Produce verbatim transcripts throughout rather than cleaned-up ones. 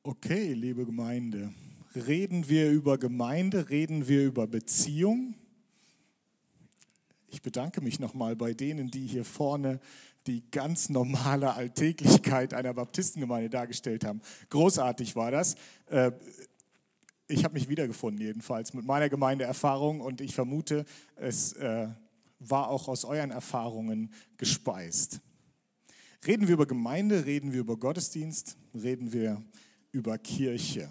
Okay, liebe Gemeinde, reden wir über Gemeinde, reden wir über Beziehung? Ich bedanke mich nochmal bei denen, die hier vorne die ganz normale Alltäglichkeit einer Baptistengemeinde dargestellt haben. Großartig war das. Ich habe mich wiedergefunden jedenfalls mit meiner Gemeindeerfahrung und ich vermute, es war auch aus euren Erfahrungen gespeist. Reden wir über Gemeinde, reden wir über Gottesdienst, reden wir über Kirche.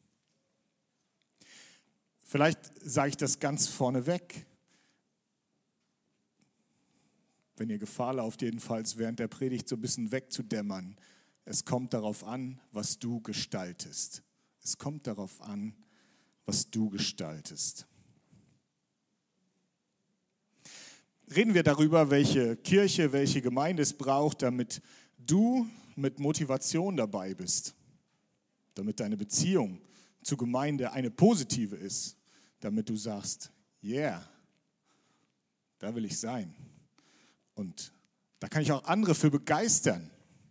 Vielleicht sage ich das ganz vorneweg. Wenn ihr Gefahr lauft, jedenfalls während der Predigt so ein bisschen wegzudämmern. Es kommt darauf an, was du gestaltest. Es kommt darauf an, was du gestaltest. Reden wir darüber, welche Kirche, welche Gemeinde es braucht, damit du mit Motivation dabei bist. Damit deine Beziehung zur Gemeinde eine positive ist. Damit du sagst, yeah, da will ich sein. Und da kann ich auch andere für begeistern.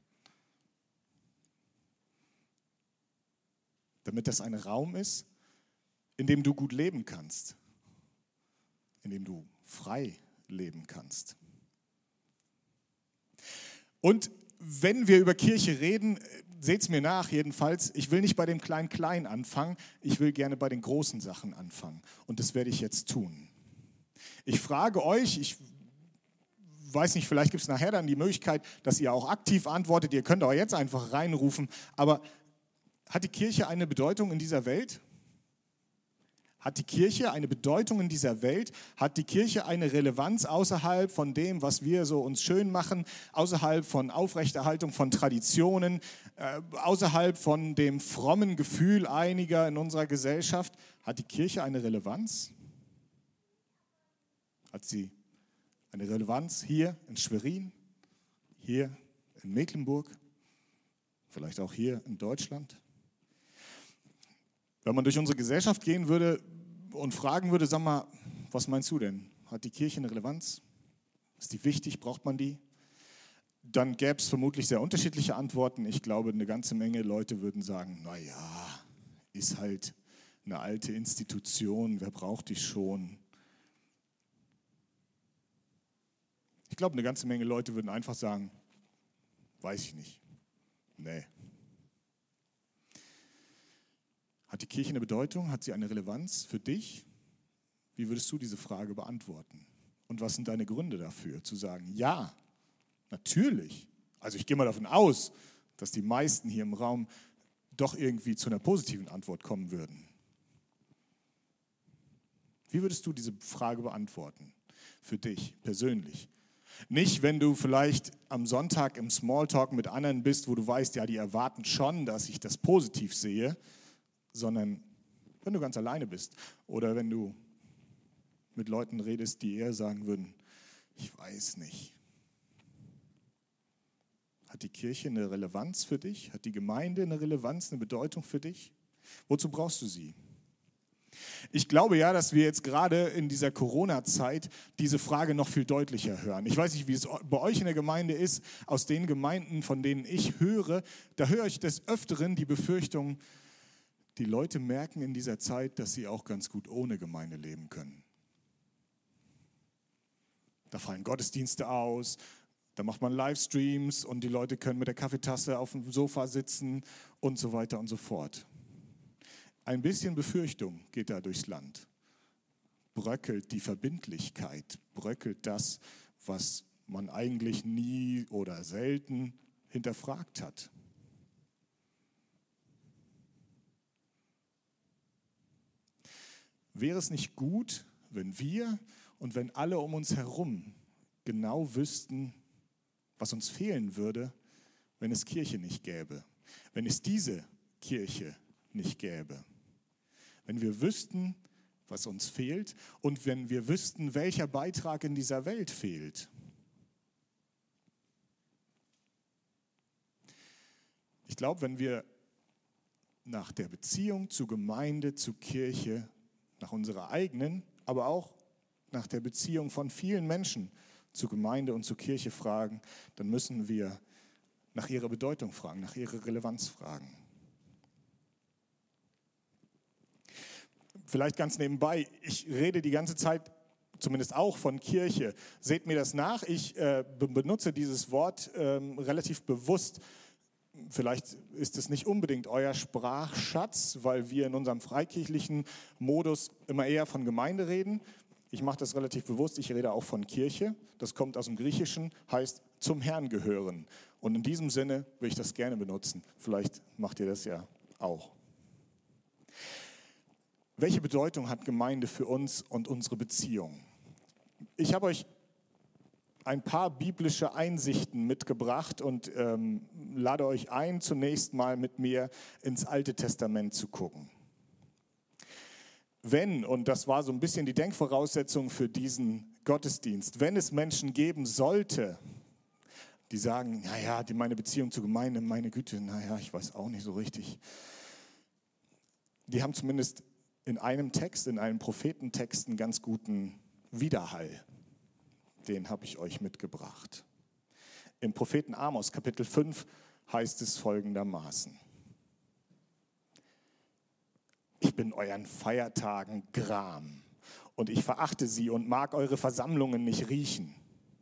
Damit das ein Raum ist, in dem du gut leben kannst. In dem du frei leben kannst. Und wenn wir über Kirche reden, seht es mir nach jedenfalls, ich will nicht bei dem Klein-Klein anfangen, ich will gerne bei den großen Sachen anfangen. Und das werde ich jetzt tun. Ich frage euch, ich weiß nicht, vielleicht gibt es nachher dann die Möglichkeit, dass ihr auch aktiv antwortet, ihr könnt auch jetzt einfach reinrufen, aber hat die Kirche eine Bedeutung in dieser Welt? Hat die Kirche eine Bedeutung in dieser Welt? Hat die Kirche eine Relevanz außerhalb von dem, was wir so uns schön machen, außerhalb von Aufrechterhaltung von Traditionen, äh, außerhalb von dem frommen Gefühl einiger in unserer Gesellschaft? Hat die Kirche eine Relevanz? Hat sie eine Relevanz hier in Schwerin, hier in Mecklenburg, vielleicht auch hier in Deutschland? Wenn man durch unsere Gesellschaft gehen würde und fragen würde, sag mal, was meinst du denn? Hat die Kirche eine Relevanz? Ist die wichtig? Braucht man die? Dann gäbe es vermutlich sehr unterschiedliche Antworten. Ich glaube, eine ganze Menge Leute würden sagen, naja, ist halt eine alte Institution, wer braucht die schon? Ich glaube, eine ganze Menge Leute würden einfach sagen, weiß ich nicht. Nee. Hat die Kirche eine Bedeutung? Hat sie eine Relevanz für dich? Wie würdest du diese Frage beantworten? Und was sind deine Gründe dafür, zu sagen, ja, natürlich. Also ich gehe mal davon aus, dass die meisten hier im Raum doch irgendwie zu einer positiven Antwort kommen würden. Wie würdest du diese Frage beantworten? Für dich persönlich. Nicht, wenn du vielleicht am Sonntag im Smalltalk mit anderen bist, wo du weißt, ja, die erwarten schon, dass ich das positiv sehe, sondern wenn du ganz alleine bist oder wenn du mit Leuten redest, die eher sagen würden, ich weiß nicht. Hat die Kirche eine Relevanz für dich? Hat die Gemeinde eine Relevanz, eine Bedeutung für dich? Wozu brauchst du sie? Ich glaube ja, dass wir jetzt gerade in dieser Corona-Zeit diese Frage noch viel deutlicher hören. Ich weiß nicht, wie es bei euch in der Gemeinde ist. Aus den Gemeinden, von denen ich höre, da höre ich des Öfteren die Befürchtung, die Leute merken in dieser Zeit, dass sie auch ganz gut ohne Gemeinde leben können. Da fallen Gottesdienste aus, da macht man Livestreams und die Leute können mit der Kaffeetasse auf dem Sofa sitzen und so weiter und so fort. Ein bisschen Befürchtung geht da durchs Land. Bröckelt die Verbindlichkeit, bröckelt das, was man eigentlich nie oder selten hinterfragt hat. Wäre es nicht gut, wenn wir und wenn alle um uns herum genau wüssten, was uns fehlen würde, wenn es Kirche nicht gäbe, wenn es diese Kirche nicht gäbe? Wenn wir wüssten, was uns fehlt und wenn wir wüssten, welcher Beitrag in dieser Welt fehlt. Ich glaube, wenn wir nach der Beziehung zur Gemeinde, zur Kirche, nach unserer eigenen, aber auch nach der Beziehung von vielen Menschen zur Gemeinde und zur Kirche fragen, dann müssen wir nach ihrer Bedeutung fragen, nach ihrer Relevanz fragen. Vielleicht ganz nebenbei, ich rede die ganze Zeit zumindest auch von Kirche. Seht mir das nach, ich äh, benutze dieses Wort ähm, relativ bewusst. Vielleicht ist es nicht unbedingt euer Sprachschatz, weil wir in unserem freikirchlichen Modus immer eher von Gemeinde reden. Ich mache das relativ bewusst, ich rede auch von Kirche. Das kommt aus dem Griechischen, heißt zum Herrn gehören. Und in diesem Sinne will ich das gerne benutzen. Vielleicht macht ihr das ja auch. Welche Bedeutung hat Gemeinde für uns und unsere Beziehung? Ich habe euch ein paar biblische Einsichten mitgebracht und ähm, lade euch ein, zunächst mal mit mir ins Alte Testament zu gucken. Wenn, und das war so ein bisschen die Denkvoraussetzung für diesen Gottesdienst, wenn es Menschen geben sollte, die sagen, naja, die, meine Beziehung zur Gemeinde, meine Güte, naja, ich weiß auch nicht so richtig. Die haben zumindest in einem Text, in einem Prophetentext einen ganz guten Widerhall. Den habe ich euch mitgebracht. Im Propheten Amos, Kapitel fünf, heißt es folgendermaßen. Ich bin euren Feiertagen Gram und ich verachte sie und mag eure Versammlungen nicht riechen.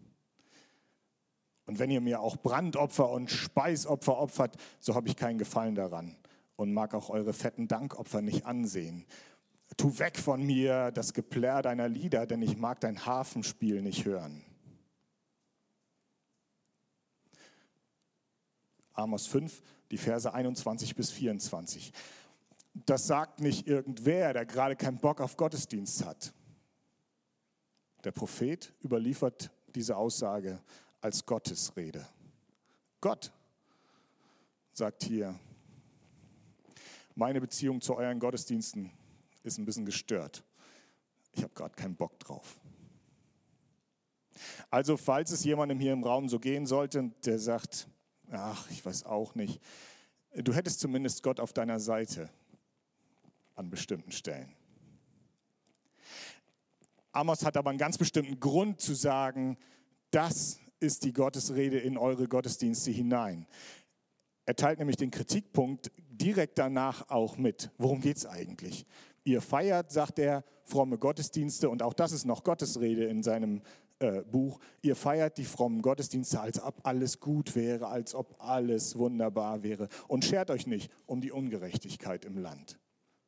Und wenn ihr mir auch Brandopfer und Speisopfer opfert, so habe ich keinen Gefallen daran und mag auch eure fetten Dankopfer nicht ansehen. Tu weg von mir das Geplärr deiner Lieder, denn ich mag dein Harfenspiel nicht hören. Amos fünf, die Verse einundzwanzig bis vierundzwanzig. Das sagt nicht irgendwer, der gerade keinen Bock auf Gottesdienst hat. Der Prophet überliefert diese Aussage als Gottesrede. Gott sagt hier, meine Beziehung zu euren Gottesdiensten ist ein bisschen gestört. Ich habe gerade keinen Bock drauf. Also falls es jemandem hier im Raum so gehen sollte, der sagt, ach, ich weiß auch nicht, du hättest zumindest Gott auf deiner Seite an bestimmten Stellen. Amos hat aber einen ganz bestimmten Grund zu sagen, das ist die Gottesrede in eure Gottesdienste hinein. Er teilt nämlich den Kritikpunkt direkt danach auch mit. Worum geht es eigentlich? Ihr feiert, sagt er, fromme Gottesdienste und auch das ist noch Gottesrede in seinem äh, Buch. Ihr feiert die frommen Gottesdienste, als ob alles gut wäre, als ob alles wunderbar wäre und schert euch nicht um die Ungerechtigkeit im Land.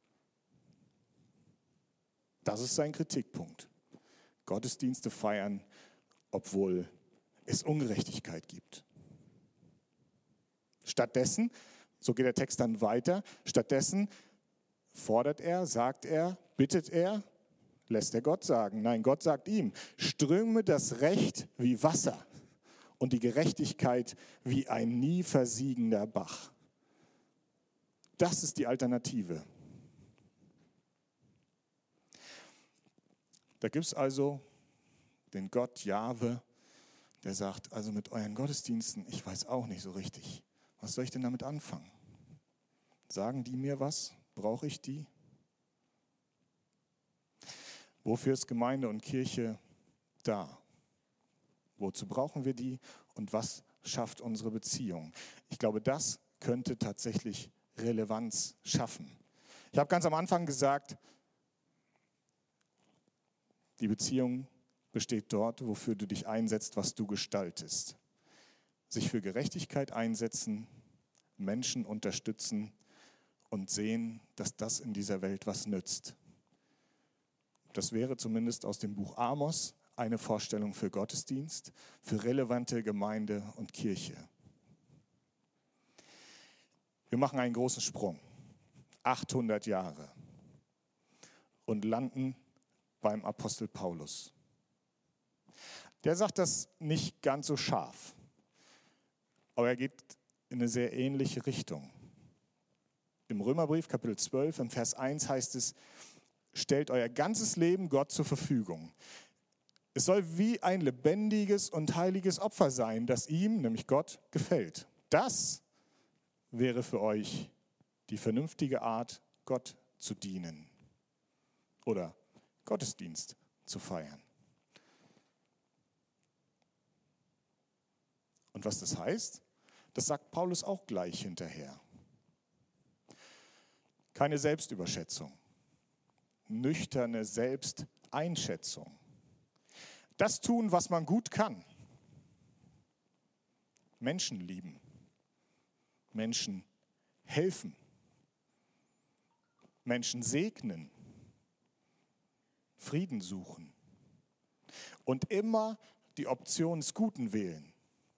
Das ist sein Kritikpunkt. Gottesdienste feiern, obwohl es Ungerechtigkeit gibt. Stattdessen, so geht der Text dann weiter, stattdessen fordert er, sagt er, bittet er, lässt er Gott sagen. Nein, Gott sagt ihm, ströme das Recht wie Wasser und die Gerechtigkeit wie ein nie versiegender Bach. Das ist die Alternative. Da gibt es also den Gott Jahwe, der sagt, also mit euren Gottesdiensten, ich weiß auch nicht so richtig. Was soll ich denn damit anfangen? Sagen die mir was? Brauche ich die? Wofür ist Gemeinde und Kirche da? Wozu brauchen wir die und was schafft unsere Beziehung? Ich glaube, das könnte tatsächlich Relevanz schaffen. Ich habe ganz am Anfang gesagt, die Beziehung besteht dort, wofür du dich einsetzt, was du gestaltest. Sich für Gerechtigkeit einsetzen, Menschen unterstützen und sehen, dass das in dieser Welt was nützt. Das wäre zumindest aus dem Buch Amos eine Vorstellung für Gottesdienst, für relevante Gemeinde und Kirche. Wir machen einen großen Sprung, achthundert Jahre, und landen beim Apostel Paulus. Der sagt das nicht ganz so scharf, aber er geht in eine sehr ähnliche Richtung. Im Römerbrief, Kapitel zwölf, im Vers eins heißt es, stellt euer ganzes Leben Gott zur Verfügung. Es soll wie ein lebendiges und heiliges Opfer sein, das ihm, nämlich Gott, gefällt. Das wäre für euch die vernünftige Art, Gott zu dienen oder Gottesdienst zu feiern. Und was das heißt, das sagt Paulus auch gleich hinterher. Keine Selbstüberschätzung. nüchterne Selbsteinschätzung. Das tun, was man gut kann. Menschen lieben. Menschen helfen. Menschen segnen. Frieden suchen. Und immer die Option des Guten wählen.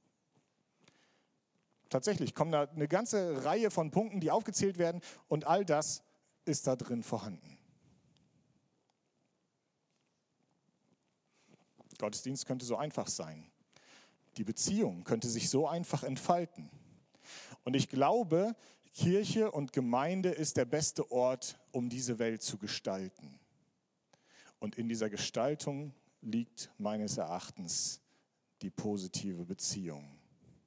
Tatsächlich kommen da eine ganze Reihe von Punkten, die aufgezählt werden, und all das ist da drin vorhanden. Gottesdienst könnte so einfach sein. Die Beziehung könnte sich so einfach entfalten. Und ich glaube, Kirche und Gemeinde ist der beste Ort, um diese Welt zu gestalten. Und in dieser Gestaltung liegt meines Erachtens die positive Beziehung.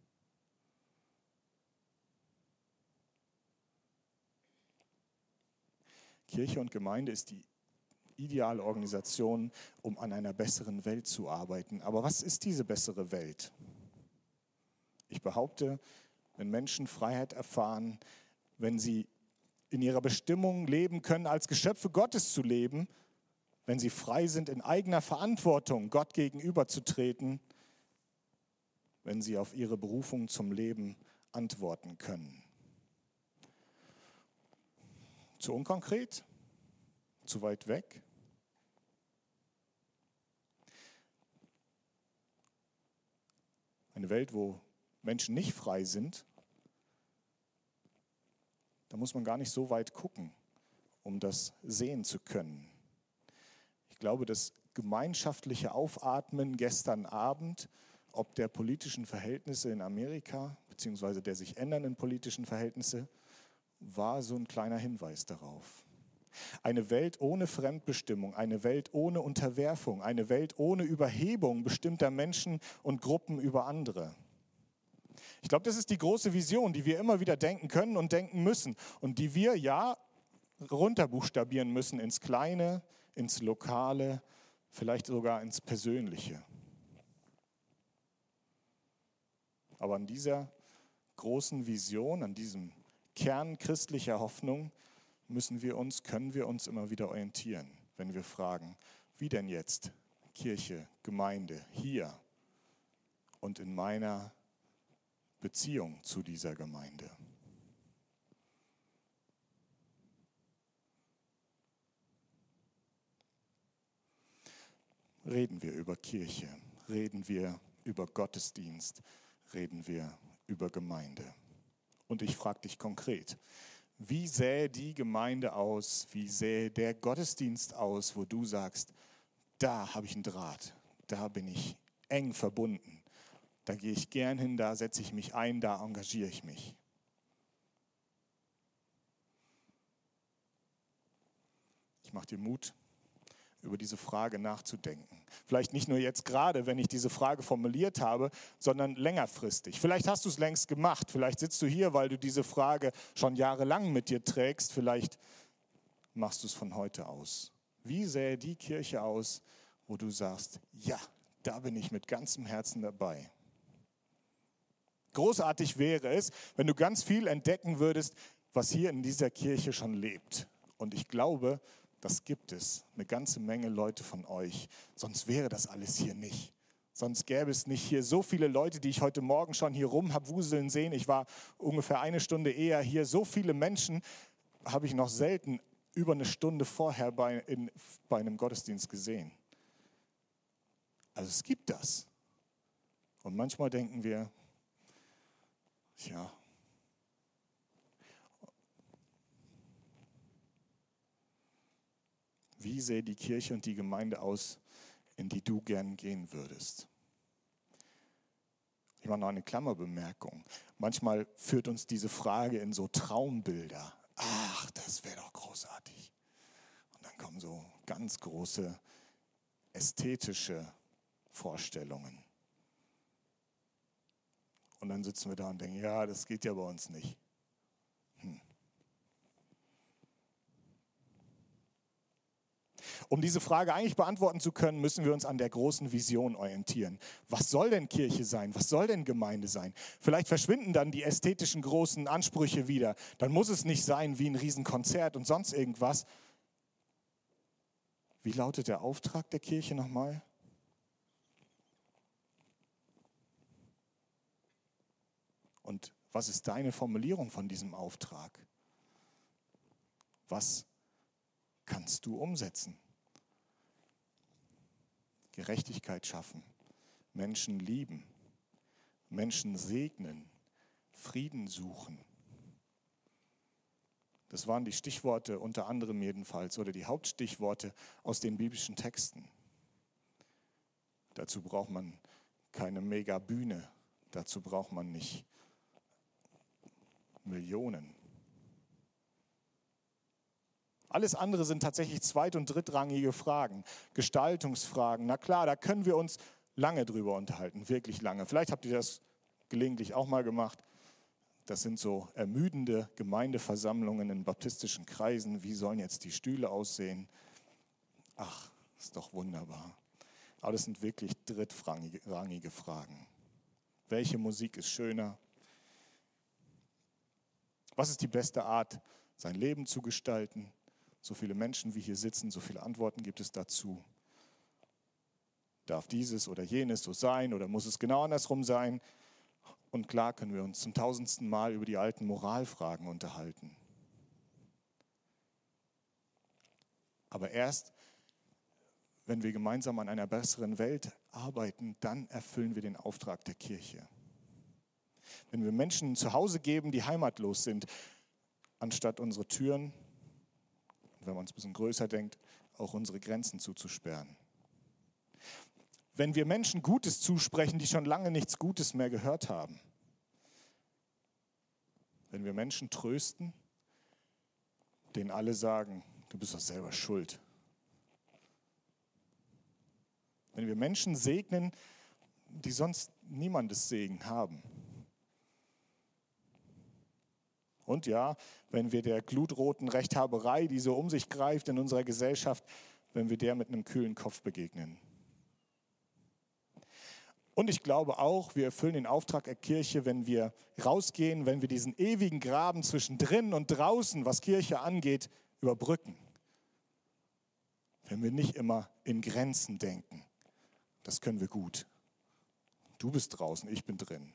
Kirche und Gemeinde ist die ideale Organisation, um an einer besseren Welt zu arbeiten. Aber was ist diese bessere Welt? Ich behaupte, wenn Menschen Freiheit erfahren, wenn sie in ihrer Bestimmung leben können, als Geschöpfe Gottes zu leben, wenn sie frei sind, in eigener Verantwortung Gott gegenüberzutreten, wenn sie auf ihre Berufung zum Leben antworten können. Zu unkonkret? Zu weit weg? Eine Welt, wo Menschen nicht frei sind, da muss man gar nicht so weit gucken, um das sehen zu können. Ich glaube, das gemeinschaftliche Aufatmen gestern Abend, ob der politischen Verhältnisse in Amerika, beziehungsweise der sich ändernden politischen Verhältnisse, war so ein kleiner Hinweis darauf. Eine Welt ohne Fremdbestimmung, eine Welt ohne Unterwerfung, eine Welt ohne Überhebung bestimmter Menschen und Gruppen über andere. Ich glaube, das ist die große Vision, die wir immer wieder denken können und denken müssen und die wir ja runterbuchstabieren müssen ins Kleine, ins Lokale, vielleicht sogar ins Persönliche. Aber an dieser großen Vision, an diesem Kern christlicher Hoffnung müssen wir uns, können wir uns immer wieder orientieren, wenn wir fragen, wie denn jetzt Kirche, Gemeinde, hier und in meiner Beziehung zu dieser Gemeinde. Reden wir über Kirche, reden wir über Gottesdienst, reden wir über Gemeinde. Und ich frage dich konkret, wie sähe die Gemeinde aus, wie sähe der Gottesdienst aus, wo du sagst, da habe ich einen Draht, da bin ich eng verbunden, da gehe ich gern hin, da setze ich mich ein, da engagiere ich mich. Ich mache dir Mut, über diese Frage nachzudenken. Vielleicht nicht nur jetzt gerade, wenn ich diese Frage formuliert habe, sondern längerfristig. Vielleicht hast du es längst gemacht. Vielleicht sitzt du hier, weil du diese Frage schon jahrelang mit dir trägst. Vielleicht machst du es von heute aus. Wie sähe die Kirche aus, wo du sagst, ja, da bin ich mit ganzem Herzen dabei. Großartig wäre es, wenn du ganz viel entdecken würdest, was hier in dieser Kirche schon lebt. Und ich glaube, das gibt es, eine ganze Menge Leute von euch. Sonst wäre das alles hier nicht. Sonst gäbe es nicht hier so viele Leute, die ich heute Morgen schon hier rum habe wuseln sehen. Ich war ungefähr eine Stunde eher hier. So viele Menschen habe ich noch selten über eine Stunde vorher bei, in, bei einem Gottesdienst gesehen. Also es gibt das. Und manchmal denken wir, ja, wie sähe die Kirche und die Gemeinde aus, in die du gern gehen würdest? Ich mache noch eine Klammerbemerkung. Manchmal führt uns diese Frage in so Traumbilder. Ach, das wäre doch großartig. Und dann kommen so ganz große ästhetische Vorstellungen. Und dann sitzen wir da und denken, ja, das geht ja bei uns nicht. Hm. Um diese Frage eigentlich beantworten zu können, müssen wir uns an der großen Vision orientieren. Was soll denn Kirche sein? Was soll denn Gemeinde sein? Vielleicht verschwinden dann die ästhetischen großen Ansprüche wieder. Dann muss es nicht sein wie ein Riesenkonzert und sonst irgendwas. Wie lautet der Auftrag der Kirche nochmal? Und was ist deine Formulierung von diesem Auftrag? Was kannst du umsetzen? Gerechtigkeit schaffen, Menschen lieben, Menschen segnen, Frieden suchen. Das waren die Stichworte unter anderem jedenfalls oder die Hauptstichworte aus den biblischen Texten. Dazu braucht man keine Mega-Bühne, dazu braucht man nicht Millionen. Alles andere sind tatsächlich zweit- und drittrangige Fragen, Gestaltungsfragen. Na klar, da können wir uns lange drüber unterhalten, wirklich lange. Vielleicht habt ihr das gelegentlich auch mal gemacht. Das sind so ermüdende Gemeindeversammlungen in baptistischen Kreisen. Wie sollen jetzt die Stühle aussehen? Ach, ist doch wunderbar. Aber das sind wirklich drittrangige Fragen. Welche Musik ist schöner? Was ist die beste Art, sein Leben zu gestalten? So viele Menschen wie hier sitzen, so viele Antworten gibt es dazu. Darf dieses oder jenes so sein oder muss es genau andersrum sein? Und klar können wir uns zum tausendsten Mal über die alten Moralfragen unterhalten. Aber erst, wenn wir gemeinsam an einer besseren Welt arbeiten, dann erfüllen wir den Auftrag der Kirche. Wenn wir Menschen zu Hause geben, die heimatlos sind, anstatt unsere Türen, wenn man es ein bisschen größer denkt, auch unsere Grenzen zuzusperren. Wenn wir Menschen Gutes zusprechen, die schon lange nichts Gutes mehr gehört haben. Wenn wir Menschen trösten, denen alle sagen, du bist doch selber schuld. Wenn wir Menschen segnen, die sonst niemandes Segen haben. Und ja, wenn wir der glutroten Rechthaberei, die so um sich greift in unserer Gesellschaft, wenn wir der mit einem kühlen Kopf begegnen. Und ich glaube auch, wir erfüllen den Auftrag der Kirche, wenn wir rausgehen, wenn wir diesen ewigen Graben zwischen drinnen und draußen, was Kirche angeht, überbrücken. Wenn wir nicht immer in Grenzen denken. Das können wir gut. Du bist draußen, ich bin drin.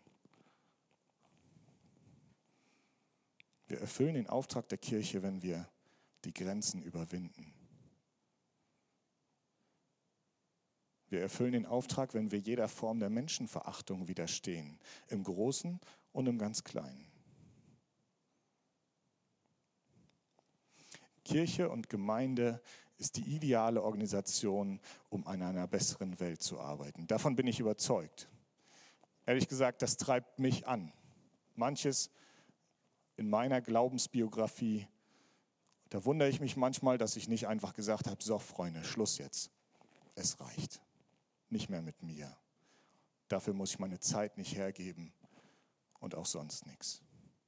Wir erfüllen den Auftrag der Kirche, wenn wir die Grenzen überwinden. Wir erfüllen den Auftrag, wenn wir jeder Form der Menschenverachtung widerstehen, im Großen und im ganz Kleinen. Kirche und Gemeinde ist die ideale Organisation, um an einer besseren Welt zu arbeiten. Davon bin ich überzeugt. Ehrlich gesagt, das treibt mich an. Manches in meiner Glaubensbiografie, da wundere ich mich manchmal, dass ich nicht einfach gesagt habe, so Freunde, Schluss jetzt. Es reicht. Nicht mehr mit mir. Dafür muss ich meine Zeit nicht hergeben und auch sonst nichts.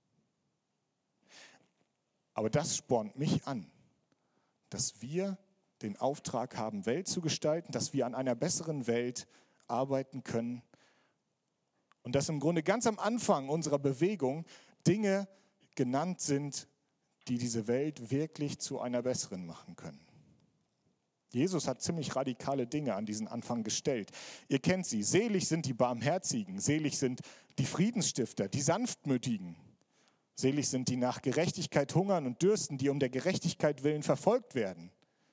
Aber das spornt mich an, dass wir den Auftrag haben, Welt zu gestalten, dass wir an einer besseren Welt arbeiten können und dass im Grunde ganz am Anfang unserer Bewegung Dinge genannt sind, die diese Welt wirklich zu einer besseren machen können. Jesus hat ziemlich radikale Dinge an diesen Anfang gestellt. Ihr kennt sie. Selig sind die Barmherzigen, selig sind die Friedensstifter, die Sanftmütigen. Selig sind die nach Gerechtigkeit hungern und dürsten, die um der Gerechtigkeit willen verfolgt werden.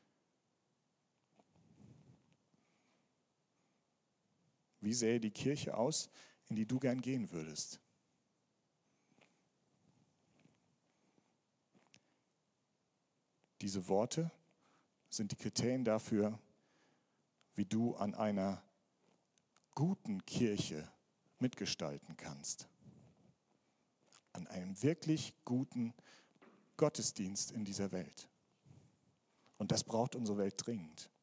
Wie sähe die Kirche aus, in die du gern gehen würdest? Diese Worte sind die Kriterien dafür, wie du an einer guten Kirche mitgestalten kannst. An einem wirklich guten Gottesdienst in dieser Welt. Und das braucht unsere Welt dringend.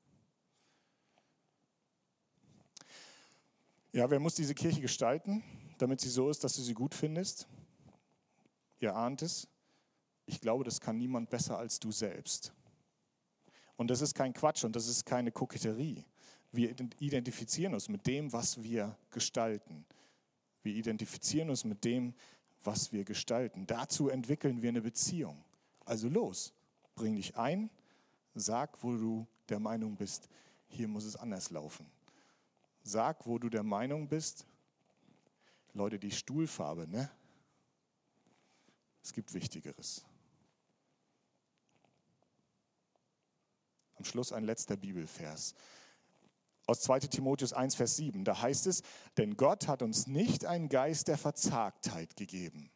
Ja, wer muss diese Kirche gestalten, damit sie so ist, dass du sie gut findest? Ihr ahnt es. Ich glaube, das kann niemand besser als du selbst. Und das ist kein Quatsch und das ist keine Koketterie. Wir identifizieren uns mit dem, was wir gestalten. Wir identifizieren uns mit dem, was wir gestalten. Dazu entwickeln wir eine Beziehung. Also los, bring dich ein, sag, wo du der Meinung bist, hier muss es anders laufen. Sag, wo du der Meinung bist, Leute, die Stuhlfarbe, ne? Es gibt Wichtigeres. Am Schluss ein letzter Bibelvers. Aus zweiter Timotheus eins, Vers sieben, da heißt es, denn Gott hat uns nicht einen Geist der Verzagtheit gegeben,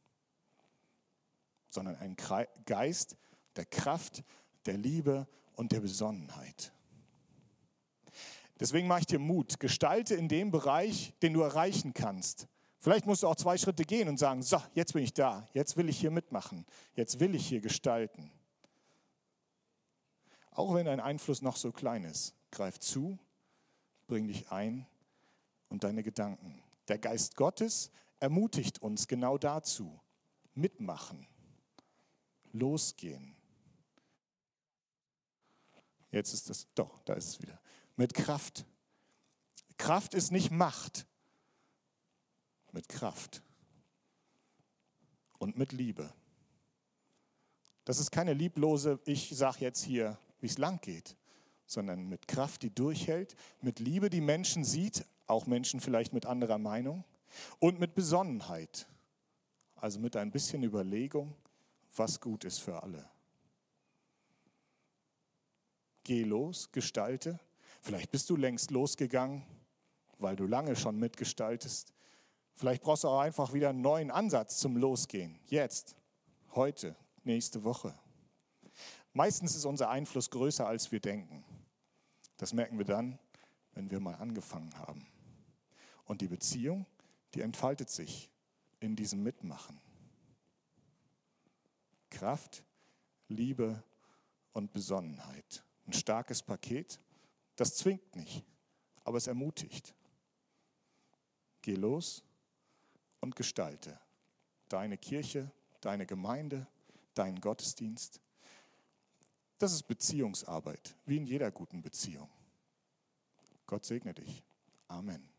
sondern einen Geist der Kraft, der Liebe und der Besonnenheit. Deswegen mache ich dir Mut, gestalte in dem Bereich, den du erreichen kannst. Vielleicht musst du auch zwei Schritte gehen und sagen, so, jetzt bin ich da, jetzt will ich hier mitmachen, jetzt will ich hier gestalten. Auch wenn dein Einfluss noch so klein ist, greif zu, bring dich ein und deine Gedanken. Der Geist Gottes ermutigt uns genau dazu. Mitmachen, losgehen. Jetzt ist es, doch, da ist es wieder. Mit Kraft. Kraft ist nicht Macht. Mit Kraft. Und mit Liebe. Das ist keine lieblose, ich sage jetzt hier, wie es lang geht, sondern mit Kraft, die durchhält, mit Liebe, die Menschen sieht, auch Menschen vielleicht mit anderer Meinung, und mit Besonnenheit, also mit ein bisschen Überlegung, was gut ist für alle. Geh los, gestalte. Vielleicht bist du längst losgegangen, weil du lange schon mitgestaltest. Vielleicht brauchst du auch einfach wieder einen neuen Ansatz zum Losgehen. Jetzt, heute, nächste Woche. Meistens ist unser Einfluss größer, als wir denken. Das merken wir dann, wenn wir mal angefangen haben. Und die Beziehung, die entfaltet sich in diesem Mitmachen. Kraft, Liebe und Besonnenheit. Ein starkes Paket, das zwingt nicht, aber es ermutigt. Geh los und gestalte deine Kirche, deine Gemeinde, deinen Gottesdienst. Das ist Beziehungsarbeit, wie in jeder guten Beziehung. Gott segne dich. Amen.